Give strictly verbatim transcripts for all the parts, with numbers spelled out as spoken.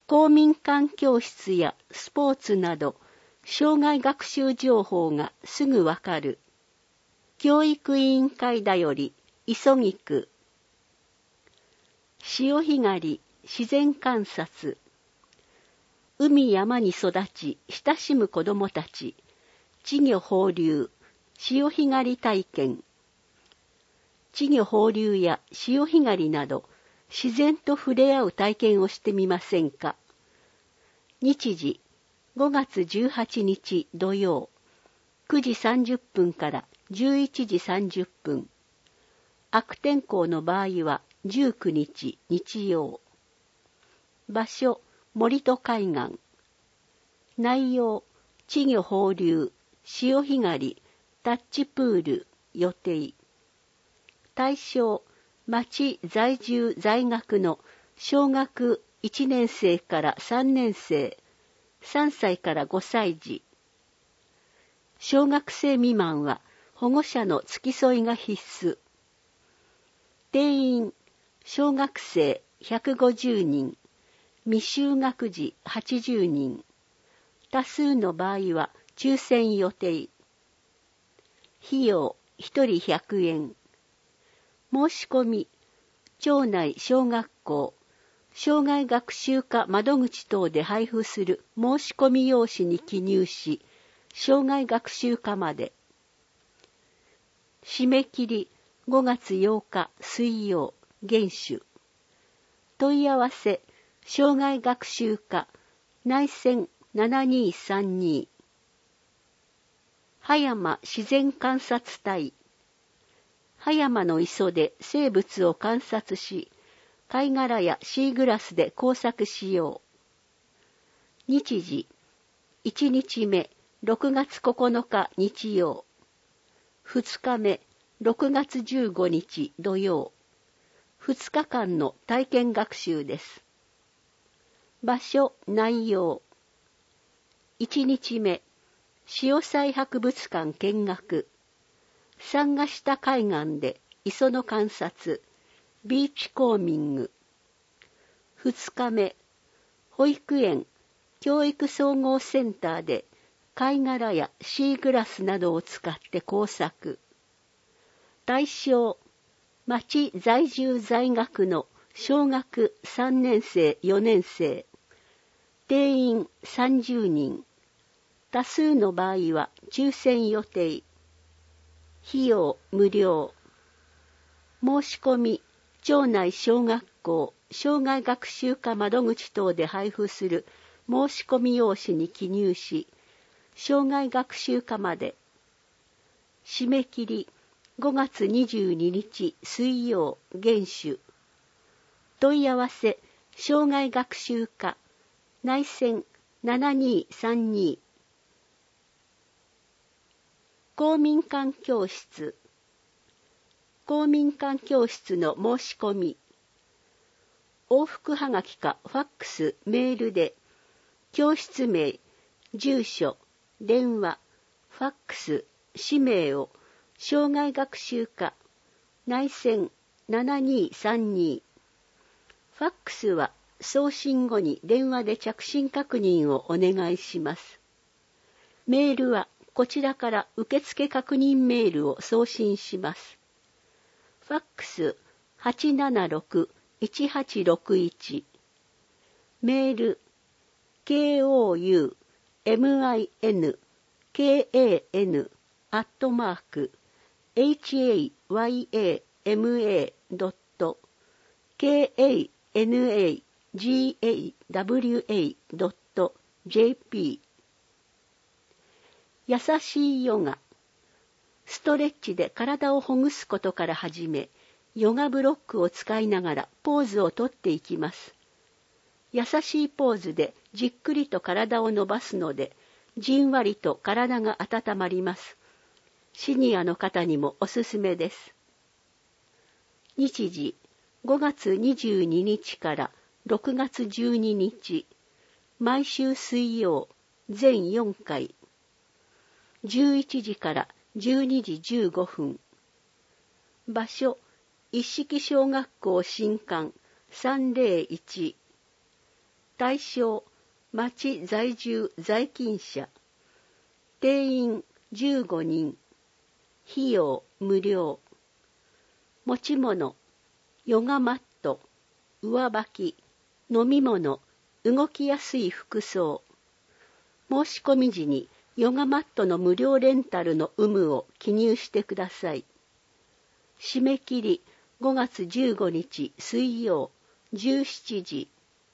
公民館教室やスポーツなど、障害学習情報がすぐわかる。教育委員会だより、急ぎく。潮干狩り、自然観察。海山に育ち、親しむ子どもたち。稚魚放流、潮干狩り体験。稚魚放流や潮干狩りなど、自然と触れ合う体験をしてみませんか。日時、ごがつじゅうはちにち土曜、くじさんじゅっぷんからじゅういちじさんじゅっぷん。悪天候の場合はじゅうくにち日曜。場所、森戸海岸。内容、稚魚放流、潮干狩り、タッチプール、予定。対象、町在住在学の小学いちねんせいからさんねんせい、さんさいからごさい児。小学生未満は保護者の付き添いが必須。定員、小学生ひゃくごじゅうにん、未就学児はちじゅうにん。多数の場合は抽選予定。費用ひとりひゃくえん。申し込み、町内小学校、障害学習課窓口等で配布する申し込み用紙に記入し、障害学習課まで。締め切りごがつようか水曜、厳守。問い合わせ、障害学習課、内線ななにーさんに。葉山自然観察隊。葉山の磯で生物を観察し、貝殻やシーグラスで工作しよう。日時、いちにちめ、ろくがつここのか日曜。ふつかめ、ろくがつじゅうごにち土曜。ふつかかんの体験学習です。場所、内容。いちにちめ、潮祭博物館見学。参加した海岸で磯の観察、ビーチコーミング。ふつかめ、保育園、教育総合センターで貝殻やシーグラスなどを使って工作。対象、町在住在学の小学さんねんせいよねんせい。定員さんじゅうにん。多数の場合は抽選予定。費用無料。申し込み、町内小学校、障害学習課窓口等で配布する申し込み用紙に記入し、障害学習課まで。締め切り、ごがつにじゅうににち水曜、厳守。問い合わせ、障害学習課、内線ななにーさんに。公民館教室。公民館教室の申し込み。往復はがきかファックス、メールで、教室名、住所、電話、ファックス、氏名を、障害学習課、内線ななにーさんに。ファックスは送信後に電話で着信確認をお願いします。メールはこちらから受付確認メールを送信します。ファックスはちななろくいちはちろくいち。メール ケーオーユーエムアイエヌケーエーエヌ アットマーク エイチエーワイエーエムエー ドット ケーエーエヌエージーエーダブリューエー ドット ジェーピー。優しいヨガ。ストレッチで体をほぐすことから始め、ヨガブロックを使いながらポーズをとっていきます。優しいポーズでじっくりと体を伸ばすので、じんわりと体が温まります。シニアの方にもおすすめです。日時、ごがつにじゅうににちからろくがつじゅうににち、毎週水曜、全よんかい。じゅういちじからじゅうにじじゅうごふん。場所、一色小学校新館さんぜろいち。 対象、町在住在勤者。定員じゅうごにん。費用無料。持ち物、ヨガマット、上履き、飲み物、動きやすい服装。申し込み時にヨガマットの無料レンタルの有無を記入してください。締め切りごがつじゅうごにち水曜じゅうしちじ。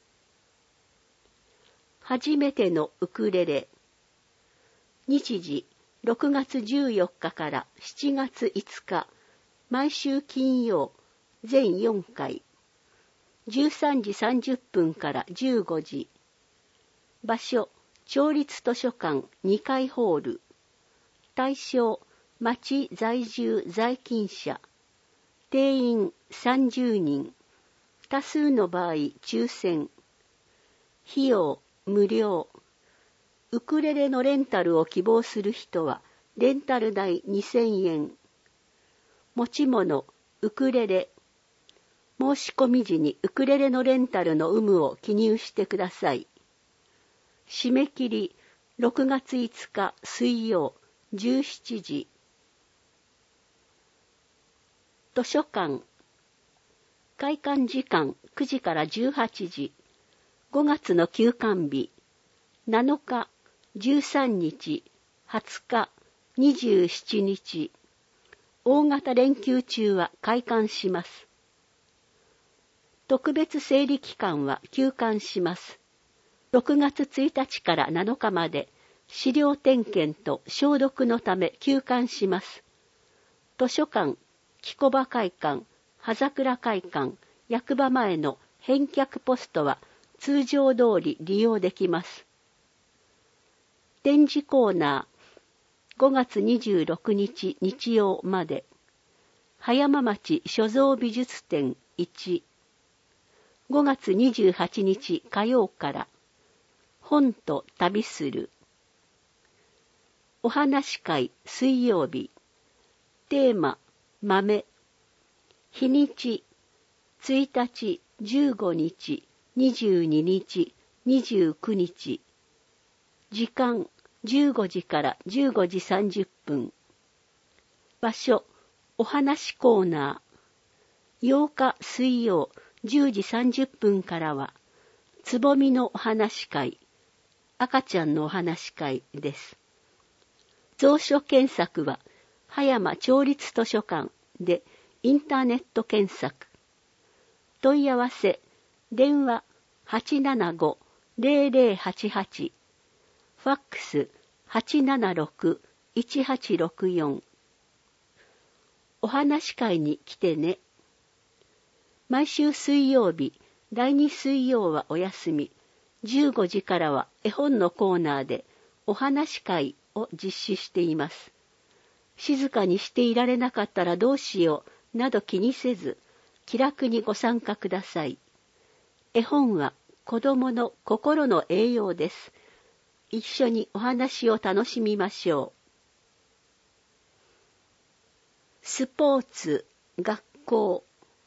初めてのウクレレ。日時ろくがつじゅうよっかからしちがついつか、毎週金曜全よんかい。じゅうさんじさんじゅっぷんからじゅうごじ。場所、町立図書館にかいホール。対象、町在住在勤者。定員さんじゅうにん。多数の場合抽選。費用無料。ウクレレのレンタルを希望する人はレンタル代にせんえん。持ち物、ウクレレ。申し込み時にウクレレのレンタルの有無を記入してください。締め切りろくがついつか水曜じゅうしちじ。図書館。開館時間くじからじゅうはちじ。ごがつの休館日なのか、じゅうさんにち、はつか、にじゅうしちにち。大型連休中は開館します。特別整理期間は休館します。ろくがつついたちからなのかまで資料点検と消毒のため休館します。図書館、木小場会館、葉桜会館、役場前の返却ポストは通常通り利用できます。展示コーナー、ごがつにじゅうろくにち日曜まで。葉山町所蔵美術展いち。ごがつにじゅうはちにち火曜から。本と旅する。お話会水曜日。テーマ、豆。日にち、ついたち、じゅうごにち、にじゅうににち、にじゅうくにち。時間、じゅうごじからじゅうごじさんじゅっぷん。場所、お話コーナー。ようか水曜じゅうじさんじゅっぷんからは、つぼみのお話会、赤ちゃんのお話会です。蔵書検索は、葉山町立図書館でインターネット検索。問い合わせ、電話 はちななご ゼロゼロはちはち、ファックス はちななろく いちはちろくよん。お話会に来てね。毎週水曜日、だいに水曜はお休み。じゅうごじからは絵本のコーナーでお話会を実施しています。静かにしていられなかったらどうしようなど気にせず、気楽にご参加ください。絵本は子どもの心の栄養です。一緒にお話を楽しみましょう。スポーツ、学校。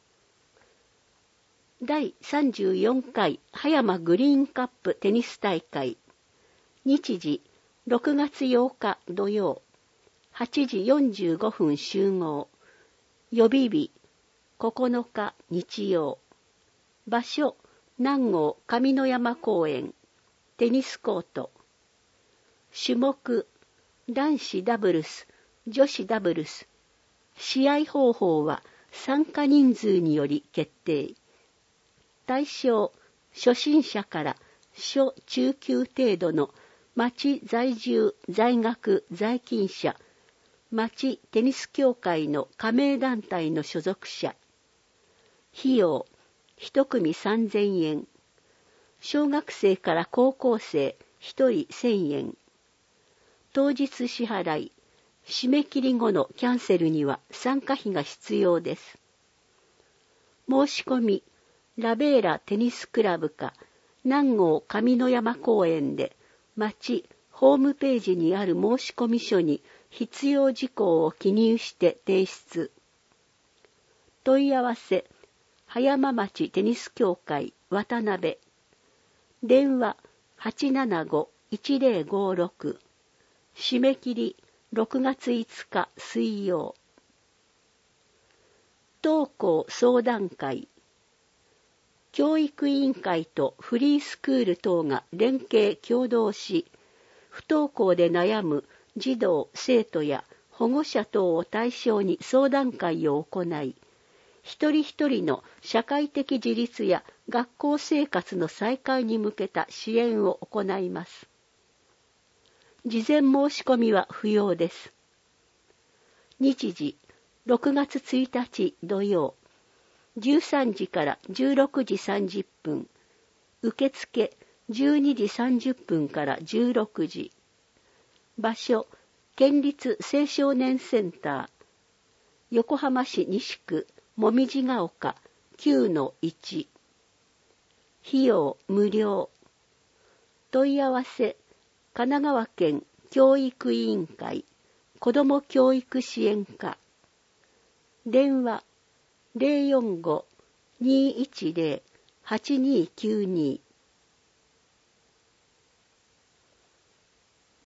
だいさんじゅうよんかい葉山グリーンカップテニス大会。日時ろくがつようか土曜、はちじよんじゅうごふん集合。予備日ここのか日曜。場所南郷上野山公園。テニスコート。種目男子ダブルス、女子ダブルス。試合方法は参加人数により決定。対象、初心者から初中級程度の町在住、在学、在勤者、町テニス協会の加盟団体の所属者。費用、一組さんぜんえん。小学生から高校生一人せんえん。当日支払い、締め切り後のキャンセルには参加費が必要です。申し込み、ラベーラテニスクラブか南郷上野山公園で町ホームページにある申し込み書に必要事項を記入して提出。問い合わせ、葉山町テニス協会渡辺電話 はちななご いちぜろごろく、締め切りろくがついつか水曜。不登校相談会。教育委員会とフリースクール等が連携協働し、不登校で悩む児童・生徒や保護者等を対象に相談会を行い、一人一人の社会的自立や学校生活の再開に向けた支援を行います。事前申し込みは不要です。日時、ろくがつついたち土曜、じゅうさんじからじゅうろくじさんじゅっぷん、受付じゅうにじさんじゅっぷんからじゅうろくじ、場所、県立青少年センター、横浜市西区もみじが丘 きゅうのいち、費用無料。問い合わせ、神奈川県教育委員会子ども教育支援課。電話 ゼロよんご にーいちゼロ はちにーきゅうにー